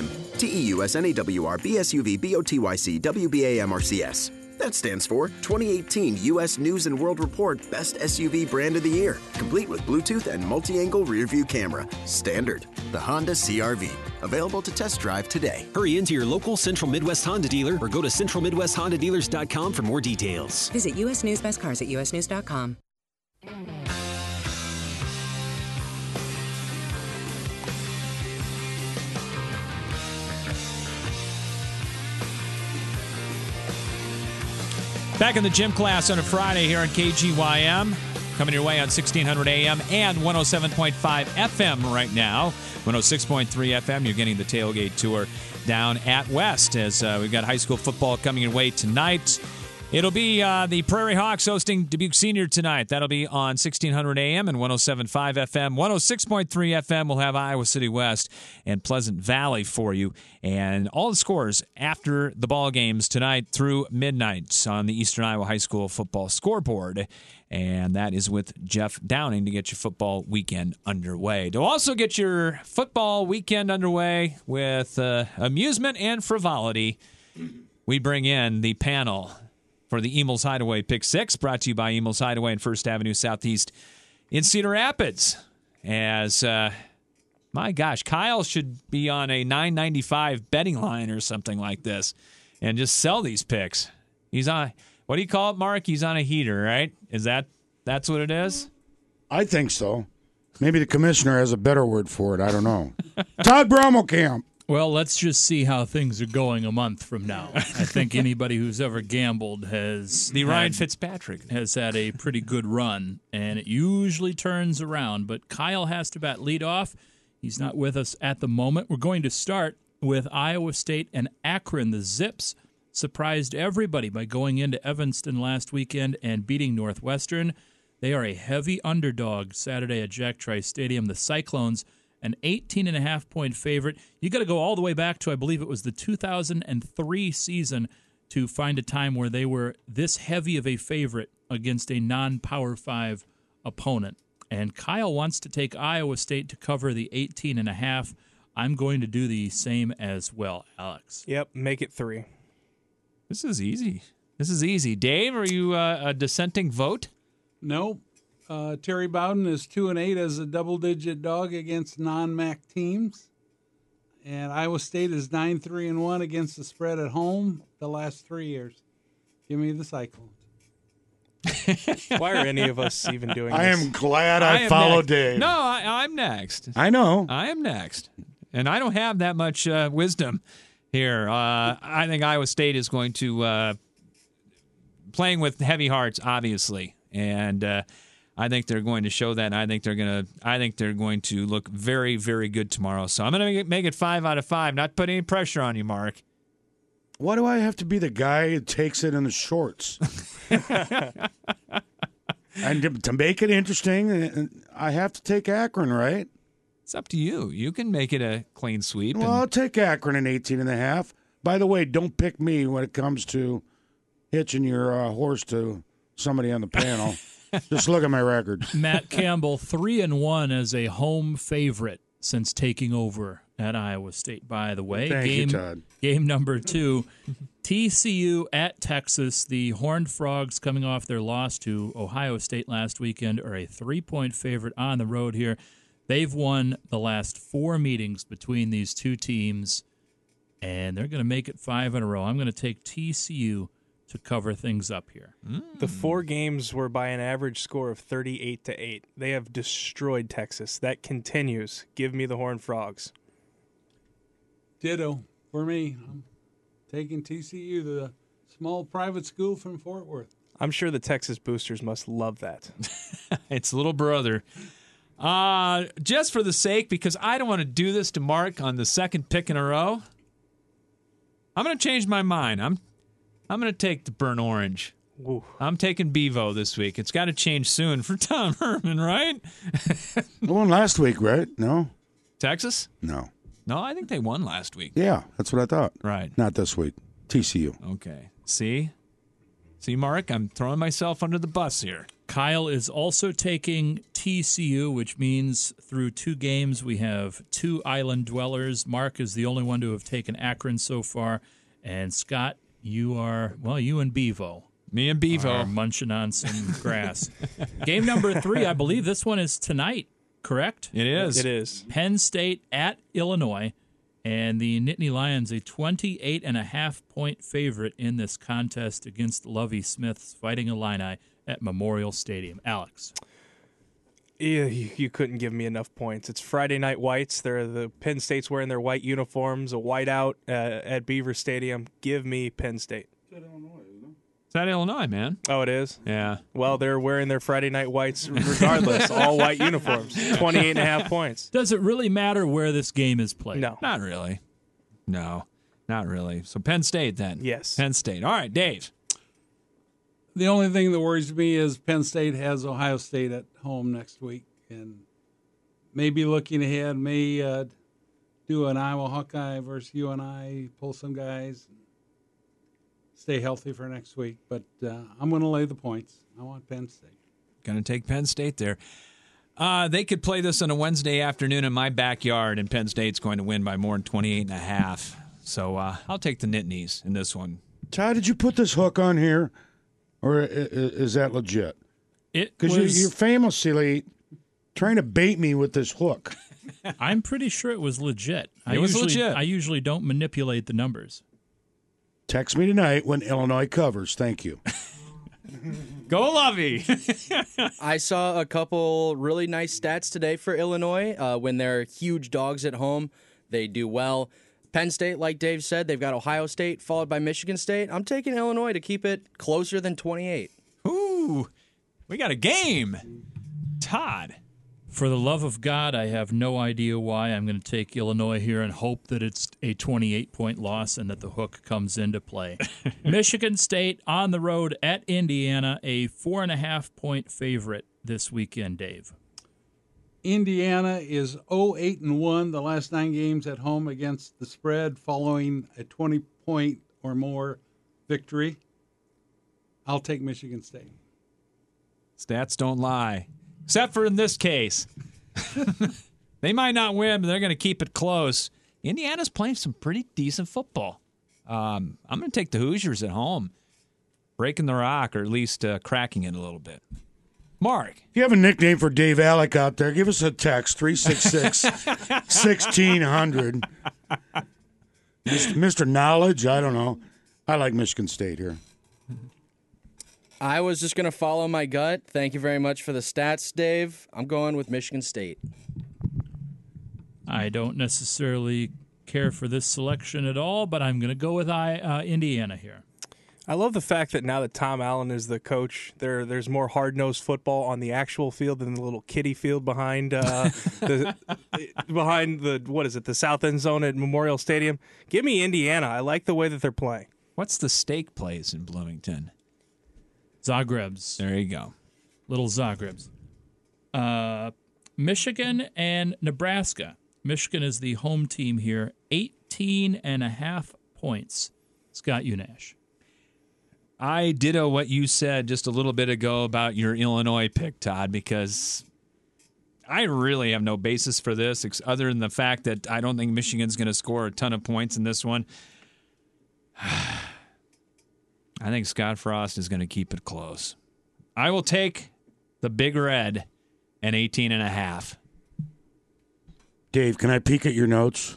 [SPEAKER 16] TEUSNAWRBSUVBOTYC-WBAMRCS. That stands for 2018 U.S. News & World Report Best SUV Brand of the Year, complete with Bluetooth and multi-angle rear-view camera. Standard. The Honda CR-V. Available to test drive today.
[SPEAKER 17] Hurry into your local Central Midwest Honda dealer or go to centralmidwesthondadealers.com for more details.
[SPEAKER 18] Visit U.S. News Best Cars at usnews.com.
[SPEAKER 1] Back in the gym class on a Friday here on KGYM. Coming your way on 1600 AM and 107.5 FM right now. 106.3 FM, you're getting the tailgate tour down at West as we've got high school football coming your way tonight. It'll be the Prairie Hawks hosting Dubuque Senior tonight. That'll be on 1600 AM and 107.5 FM. 106.3 FM will have Iowa City West and Pleasant Valley for you. And all the scores after the ball games tonight through midnight on the Eastern Iowa High School football scoreboard. And that is with Jeff Downing to get your football weekend underway. To also get your football weekend underway with amusement and frivolity, we bring in the panel for the Emil's Hideaway Pick 6, brought to you by Emil's Hideaway and First Avenue Southeast in Cedar Rapids. As, my gosh, Kyle should be on a $9.95 betting line or something like this and just sell these picks. He's on. What do you call it, Mark? He's on a heater, right? That's what it is?
[SPEAKER 2] I think so. Maybe the commissioner has a better word for it. I don't know. Todd Bromelkamp.
[SPEAKER 19] Well, let's just see how things are going a month from now. I think anybody who's ever gambled
[SPEAKER 1] Ryan Fitzpatrick
[SPEAKER 19] has had a pretty good run, and it usually turns around. But Kyle has to bat leadoff. He's not with us at the moment. We're going to start with Iowa State and Akron. The Zips surprised everybody by going into Evanston last weekend and beating Northwestern. They are a heavy underdog Saturday at Jack Trice Stadium. The Cyclones, an 18.5-point favorite. You got to go all the way back to, I believe it was the 2003 season to find a time where they were this heavy of a favorite against a non-Power 5 opponent. And Kyle wants to take Iowa State to cover the 18.5. I'm going to do the same as well, Alex.
[SPEAKER 20] Yep, make it 3.
[SPEAKER 1] This is easy. Dave, are you a dissenting vote?
[SPEAKER 21] No. Terry Bowden is 2-8 as a double-digit dog against non-MAC teams. And Iowa State is 9-3-1 against the spread at home the last 3 years. Give me the Cyclones.
[SPEAKER 20] Why are any of us even doing this?
[SPEAKER 2] I am glad I followed Dave.
[SPEAKER 1] No, I'm next.
[SPEAKER 2] I know.
[SPEAKER 1] I am next. And I don't have that much wisdom here. I think Iowa State is going to playing with heavy hearts, obviously. And I think they're going to show that. And I think they're going to look very, very good tomorrow. So I'm going to make it 5 out of 5. Not put any pressure on you, Mark.
[SPEAKER 2] Why do I have to be the guy who takes it in the shorts? And to make it interesting, I have to take Akron, right?
[SPEAKER 1] It's up to you. You can make it a clean sweep.
[SPEAKER 2] Well, I'll take Akron in 18.5. By the way, don't pick me when it comes to hitching your horse to somebody on the panel. Just look at my record.
[SPEAKER 19] Matt Campbell, 3-1 as a home favorite since taking over at Iowa State, by the way.
[SPEAKER 2] Thank you, Todd.
[SPEAKER 19] Game number 2, TCU at Texas. The Horned Frogs, coming off their loss to Ohio State last weekend, are a 3-point favorite on the road here. They've won the last 4 meetings between these two teams, and they're going to make it 5 in a row. I'm going to take TCU to cover things up here.
[SPEAKER 20] The 4 games were by an average score of 38-8. They have destroyed Texas. That continues. Give me the Horned Frogs.
[SPEAKER 21] Ditto for me. I'm taking TCU, the small private school from Fort Worth.
[SPEAKER 20] I'm sure the Texas boosters must love that.
[SPEAKER 1] It's little brother. Just for the sake, because I don't want to do this to Mark on the second pick in a row, I'm going to change my mind. I'm going to take the burnt orange.
[SPEAKER 20] Ooh.
[SPEAKER 1] I'm taking Bevo this week. It's got to change soon for Tom Herman, right?
[SPEAKER 2] They won last week, right? No?
[SPEAKER 1] Texas?
[SPEAKER 2] No.
[SPEAKER 1] No, I think they won last week.
[SPEAKER 2] Yeah, that's what I thought.
[SPEAKER 1] Right.
[SPEAKER 2] Not this week. TCU.
[SPEAKER 1] Okay. See, Mark, I'm throwing myself under the bus here.
[SPEAKER 19] Kyle is also taking TCU, which means through 2 games we have 2 island dwellers. Mark is the only one to have taken Akron so far. And Scott, you and Bevo.
[SPEAKER 1] Me and Bevo
[SPEAKER 19] are munching on some grass. Game number 3, I believe this one is tonight, correct?
[SPEAKER 1] It is.
[SPEAKER 20] It is.
[SPEAKER 19] Penn State at Illinois, and the Nittany Lions, a 28.5-point favorite in this contest against Lovie Smith's Fighting Illini at Memorial Stadium. Alex.
[SPEAKER 20] Yeah, you couldn't give me enough points. It's Friday Night Whites. The Penn State's wearing their white uniforms, a whiteout at Beaver Stadium. Give me Penn State.
[SPEAKER 1] It's at Illinois, man.
[SPEAKER 20] Oh, it is?
[SPEAKER 1] Yeah.
[SPEAKER 20] Well, they're wearing their Friday Night Whites regardless, all white uniforms. 28.5 points.
[SPEAKER 19] Does it really matter where this game is played?
[SPEAKER 20] No.
[SPEAKER 1] Not really. No, not really. So Penn State then.
[SPEAKER 20] Yes.
[SPEAKER 1] Penn State. All right, Dave.
[SPEAKER 21] The only thing that worries me is Penn State has Ohio State at home next week, and maybe looking ahead, may do an Iowa Hawkeye versus UNI, pull some guys, and stay healthy for next week. But I'm going to lay the points. I want Penn State.
[SPEAKER 1] Going to take Penn State there. They could play this on a Wednesday afternoon in my backyard, and Penn State's going to win by more than 28.5. So I'll take the Nittanies in this one.
[SPEAKER 2] Todd, did you put this hook on here? Or is that legit? Because you're famously trying to bait me with this hook.
[SPEAKER 19] I'm pretty sure it was legit.
[SPEAKER 1] It was legit.
[SPEAKER 19] I usually don't manipulate the numbers.
[SPEAKER 2] Text me tonight when Illinois covers. Thank you.
[SPEAKER 1] Go Lovey.
[SPEAKER 3] I saw a couple really nice stats today for Illinois. When they're huge dogs at home, they do well. Penn State, like Dave said, they've got Ohio State, followed by Michigan State. I'm taking Illinois to keep it closer than 28.
[SPEAKER 1] Ooh, we got a game. Todd.
[SPEAKER 19] For the love of God, I have no idea why. I'm going to take Illinois here and hope that it's a 28-point loss and that the hook comes into play. Michigan State on the road at Indiana, a 4.5-point favorite this weekend, Dave.
[SPEAKER 21] Indiana is 0-8-1 the last 9 games at home against the spread following a 20-point or more victory. I'll take Michigan State.
[SPEAKER 1] Stats don't lie. Except for in this case. They might not win, but they're going to keep it close. Indiana's playing some pretty decent football. I'm going to take the Hoosiers at home, breaking the rock or at least cracking it a little bit. Mark.
[SPEAKER 2] If you have a nickname for Dave Alec out there, give us a text, 366-1600. Mr. Knowledge, I don't know. I like Michigan State here.
[SPEAKER 3] I was just going to follow my gut. Thank you very much for the stats, Dave. I'm going with Michigan State.
[SPEAKER 19] I don't necessarily care for this selection at all, but I'm going to go with Indiana here.
[SPEAKER 20] I love the fact that now that Tom Allen is the coach, there's more hard-nosed football on the actual field than the little kiddie field behind the south end zone at Memorial Stadium. Give me Indiana. I like the way that they're playing.
[SPEAKER 1] What's the steak place in Bloomington?
[SPEAKER 19] Zagreb's.
[SPEAKER 1] There you go.
[SPEAKER 19] Little Zagreb's. Michigan and Nebraska. Michigan is the home team here. 18.5 points. Scott Unash.
[SPEAKER 1] I ditto what you said just a little bit ago about your Illinois pick, Todd, because I really have no basis for this other than the fact that I don't think Michigan's going to score a ton of points in this one. I think Scott Frost is going to keep it close. I will take the Big Red and 18.5.
[SPEAKER 2] Dave, can I peek at your notes?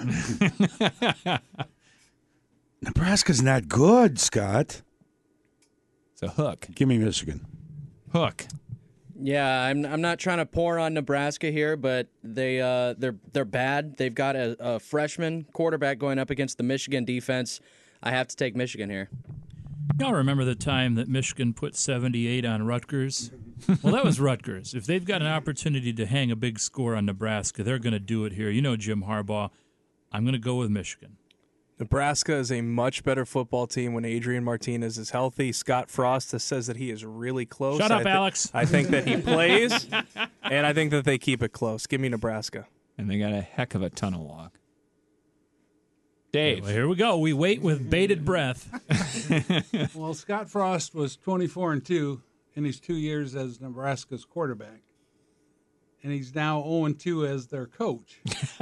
[SPEAKER 2] Nebraska's not good, Scott.
[SPEAKER 1] It's a hook.
[SPEAKER 2] Give me Michigan.
[SPEAKER 1] Hook.
[SPEAKER 3] Yeah, I'm not trying to pour on Nebraska here, but they're bad. They've got a freshman quarterback going up against the Michigan defense. I have to take Michigan here.
[SPEAKER 19] Y'all remember the time that Michigan put 78 on Rutgers? Well, that was Rutgers. If they've got an opportunity to hang a big score on Nebraska, they're going to do it here. You know Jim Harbaugh. I'm going to go with Michigan.
[SPEAKER 20] Nebraska is a much better football team when Adrian Martinez is healthy. Scott Frost says that he is really close.
[SPEAKER 19] Shut up, Alex.
[SPEAKER 20] I think that he plays, and I think that they keep it close. Give me Nebraska.
[SPEAKER 1] And they got a heck of a tunnel walk. Dave.
[SPEAKER 19] Well, here we go. We wait with bated breath.
[SPEAKER 21] Well, Scott Frost was 24-2 in his 2 years as Nebraska's quarterback. And he's now 0-2 as their coach.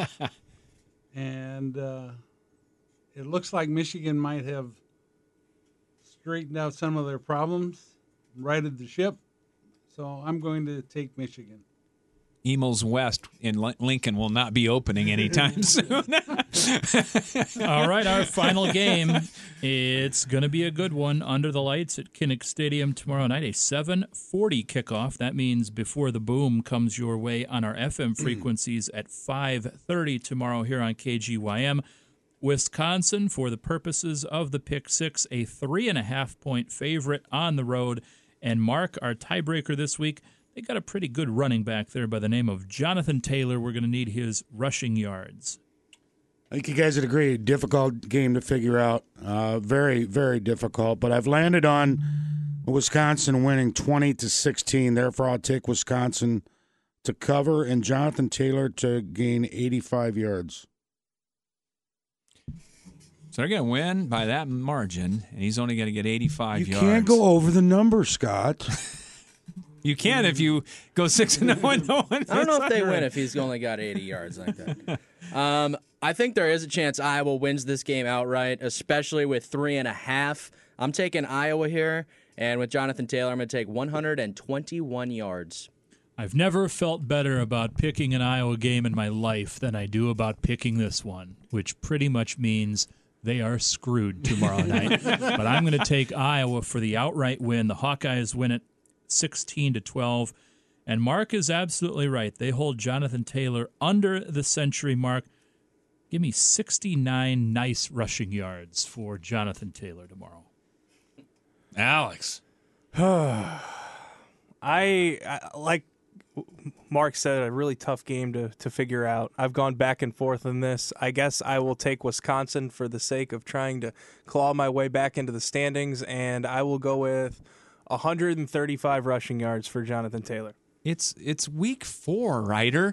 [SPEAKER 21] And it looks like Michigan might have straightened out some of their problems, righted the ship. So I'm going to take Michigan.
[SPEAKER 1] Emil's West in Lincoln will not be opening anytime soon.
[SPEAKER 19] All right, our final game. It's going to be a good one under the lights at Kinnick Stadium tomorrow night, a 7:40 kickoff. That means Before the Boom comes your way on our FM frequencies at 5:30 tomorrow here on KGYM. Wisconsin, for the purposes of the Pick Six, a 3.5-point favorite on the road. And Mark, our tiebreaker this week, they got a pretty good running back there by the name of Jonathan Taylor. We're going to need his rushing yards.
[SPEAKER 2] I think you guys would agree, difficult game to figure out. Very, very difficult. But I've landed on Wisconsin winning 20-16. Therefore, I'll take Wisconsin to cover and Jonathan Taylor to gain 85 yards.
[SPEAKER 1] So they're going to win by that margin, and he's only going to get 85 yards.
[SPEAKER 2] You can't go over the number, Scott.
[SPEAKER 1] You can if you go 6-0.
[SPEAKER 3] I don't know if they win if he's only got 80 yards like that. I think there is a chance Iowa wins this game outright, especially with 3.5. I'm taking Iowa here, and with Jonathan Taylor, I'm going to take 121 yards.
[SPEAKER 19] I've never felt better about picking an Iowa game in my life than I do about picking this one, which pretty much means they are screwed tomorrow night. But I'm going to take Iowa for the outright win. The Hawkeyes win it 16-12. And Mark is absolutely right. They hold Jonathan Taylor under the century mark. Give me 69 nice rushing yards for Jonathan Taylor tomorrow.
[SPEAKER 1] Alex.
[SPEAKER 20] I like Mark said, a really tough game to figure out. I've gone back and forth on this. I guess I will take Wisconsin for the sake of trying to claw my way back into the standings, and I will go with 135 rushing yards for Jonathan Taylor.
[SPEAKER 1] It's week 4, Ryder.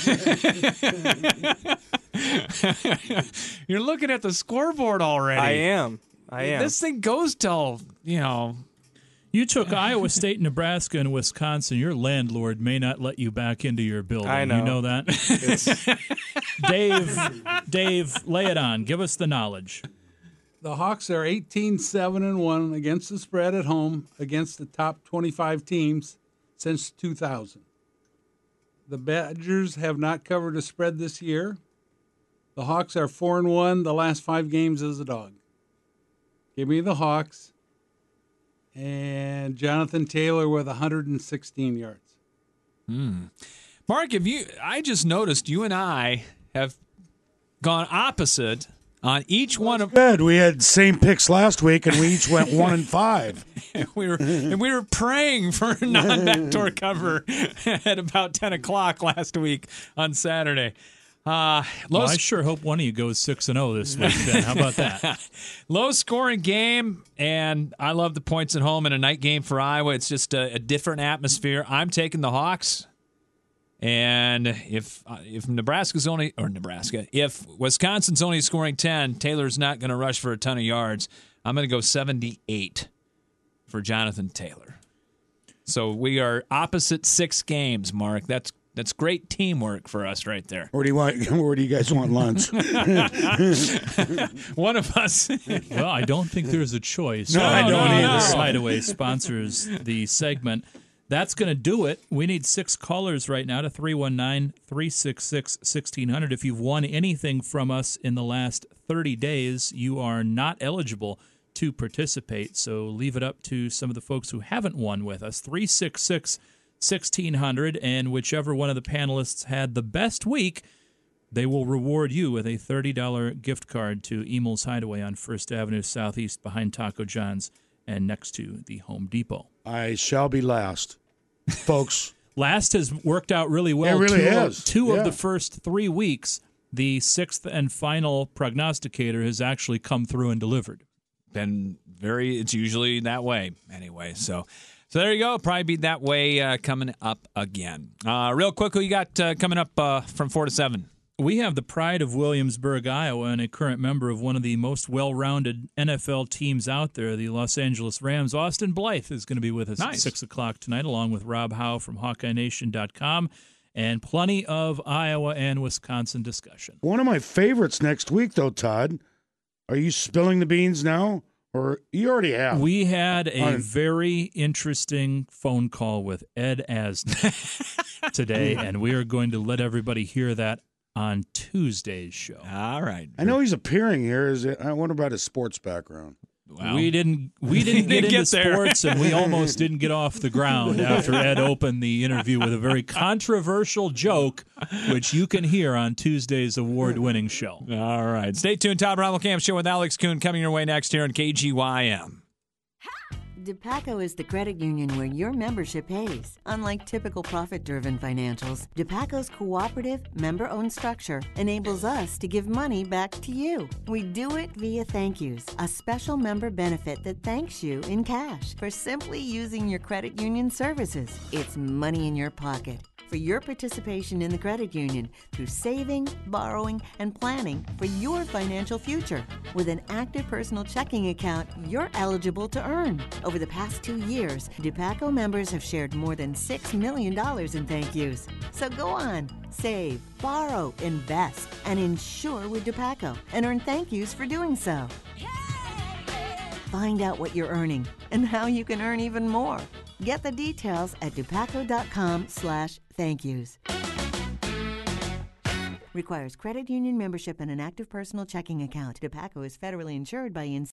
[SPEAKER 1] You're looking at the scoreboard already.
[SPEAKER 20] I am.
[SPEAKER 1] This thing goes till,
[SPEAKER 19] You took Iowa State, Nebraska, and Wisconsin. Your landlord may not let you back into your building.
[SPEAKER 20] I know.
[SPEAKER 19] You know that? Dave, lay it on. Give us the knowledge.
[SPEAKER 21] The Hawks are 18-7-1 against the spread at home against the top 25 teams since 2000. The Badgers have not covered a spread this year. The Hawks are 4-1 the last 5 games as a dog. Give me the Hawks. And Jonathan Taylor with 116 yards.
[SPEAKER 1] Mark, I just noticed you and I have gone opposite on each one of.
[SPEAKER 2] Good. We had same picks last week, and we each went 1-5.
[SPEAKER 1] we were praying for a non-backdoor cover at about 10 o'clock last week on Saturday.
[SPEAKER 19] I sure hope one of you goes 6-0 this week, then. How about that?
[SPEAKER 1] Low-scoring game, and I love the points at home in a night game for Iowa. It's just a different atmosphere. I'm taking the Hawks, and if if Wisconsin's only scoring 10, Taylor's not going to rush for a ton of yards. I'm going to go 78 for Jonathan Taylor. So we are opposite 6 games, Mark. That's great teamwork for us right there.
[SPEAKER 2] Where do you guys want lunch?
[SPEAKER 1] One of us.
[SPEAKER 19] Well, I don't think there's a choice.
[SPEAKER 2] No, I don't either.
[SPEAKER 19] Hideaway sponsors the segment. That's going to do it. We need 6 callers right now to 319-366-1600. If you've won anything from us in the last 30 days, you are not eligible to participate. So leave it up to some of the folks who haven't won with us. 366-1600, and whichever one of the panelists had the best week, they will reward you with a $30 gift card to Emel's Hideaway on 1st Avenue Southeast behind Taco John's and next to the Home Depot.
[SPEAKER 2] I shall be last, folks.
[SPEAKER 19] Last has worked out really well.
[SPEAKER 2] It really has.
[SPEAKER 19] Two of the first 3 weeks, the 6th and final prognosticator has actually come through and delivered.
[SPEAKER 1] It's usually that way anyway, So there you go. Probably be that way coming up again. Real quick, who you got coming up from 4 to 7?
[SPEAKER 19] We have the pride of Williamsburg, Iowa, and a current member of one of the most well-rounded NFL teams out there, the Los Angeles Rams. Austin Blythe is going to be with us at 6 o'clock tonight, along with Rob Howe from HawkeyeNation.com, and plenty of Iowa and Wisconsin discussion.
[SPEAKER 2] One of my favorites next week, though, Todd. Are you spilling the beans now? Or you already have.
[SPEAKER 19] We had a very interesting phone call with Ed Asner today, and we are going to let everybody hear that on Tuesday's show.
[SPEAKER 1] All right.
[SPEAKER 2] I know he's appearing here. I wonder about his sports background.
[SPEAKER 19] Well, we didn't get into sports, and we almost didn't get off the ground after Ed opened the interview with a very controversial joke, which you can hear on Tuesday's award-winning show.
[SPEAKER 1] All right. Stay tuned. Todd Camp Show with Alex Kuhn coming your way next here on KGYM.
[SPEAKER 4] DePaco is the credit union where your membership pays. Unlike typical profit-driven financials, DePaco's cooperative, member-owned structure enables us to give money back to you. We do it via Thank Yous, a special member benefit that thanks you in cash for simply using your credit union services. It's money in your pocket for your participation in the credit union through saving, borrowing, and planning for your financial future. With an active personal checking account, you're eligible to earn. Over the past 2 years, DePaco members have shared more than $6 million in thank yous. So go on, save, borrow, invest, and insure with DePaco, and earn thank yous for doing so. Find out what you're earning and how you can earn even more. Get the details at DePaco.com/thankyous. Requires credit union membership and an active personal checking account. DePaco is federally insured by